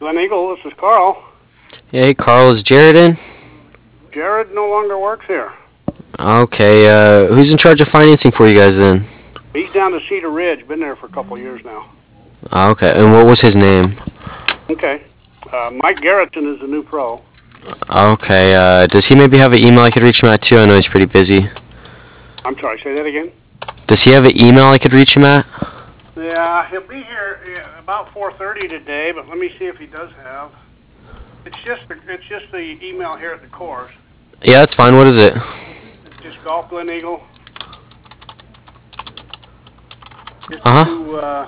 Glen Eagle, this is Carl. Yeah, hey Carl, is Jared in? Jared no longer works here. Okay, who's in charge of financing for you guys then? He's down to Cedar Ridge, been there for a couple of years now. Okay, and what was his name? Okay. Mike Garrettson is the new pro. Okay, does he maybe have an email I could reach him at too? I know he's pretty busy. I'm sorry, say that again? Does he have an email I could reach him at? Yeah, he'll be here about 4:30 today, but let me see if he does have. It's just the email here at the course. Yeah, that's fine. What is it? It's just Golf Glen Eagle. Uh-huh.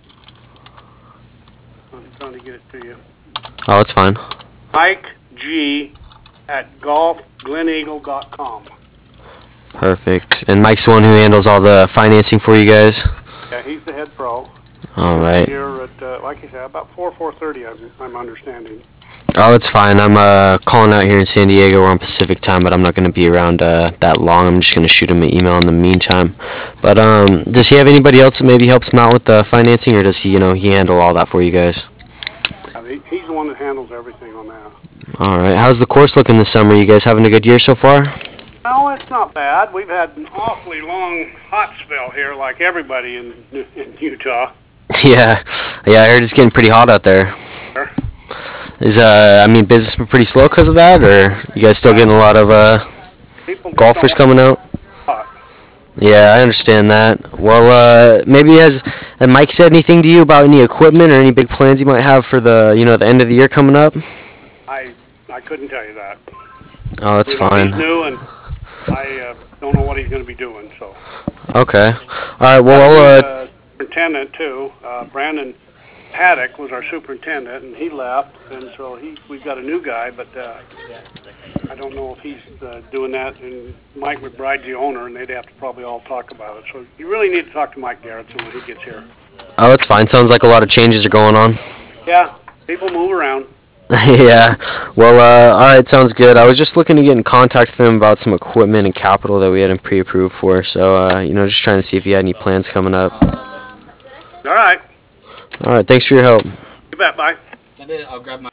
I'm trying to get it to you. Oh, it's fine. Mike G at golfgleneagle.com. Perfect. And Mike's the one who handles all the financing for you guys? Yeah, he's the head pro. All right. Here at, like you said, about 4:30, I'm understanding. Oh, it's fine. I'm calling out here in San Diego. We're on Pacific time, but I'm not going to be around that long. I'm just going to shoot him an email in the meantime. But does he have anybody else that maybe helps him out with the financing, or does he, he handle all that for you guys? He's the one that handles everything on that. All right. How's the course looking this summer? You guys having a good year so far? No, it's not bad. We've had an awfully long hot spell here, like everybody in Utah. Yeah, I heard it's getting pretty hot out there. Sure. Is business been pretty slow because of that, or you guys still getting a lot of golfers coming out? Hot. Yeah, I understand that. Well, maybe has Mike said anything to you about any equipment or any big plans you might have for the the end of the year coming up? I couldn't tell you that. Oh, that's fine. He's new, and I don't know what he's going to be doing. So. Okay. All right. Well, superintendent too. Brandon Paddock was our superintendent, and he left, and so we've got a new guy, but I don't know if he's doing that. And Mike McBride's the owner, and they'd have to probably all talk about it. So you really need to talk to Mike Garrettson when he gets here. Oh, that's fine. Sounds like a lot of changes are going on. Yeah, people move around. Yeah. Well, all right. Sounds good. I was just looking to get in contact with him about some equipment and capital that we had him pre-approved for. So, just trying to see if he had any plans coming up. All right. All right. Thanks for your help. You bet. Bye. I'll grab my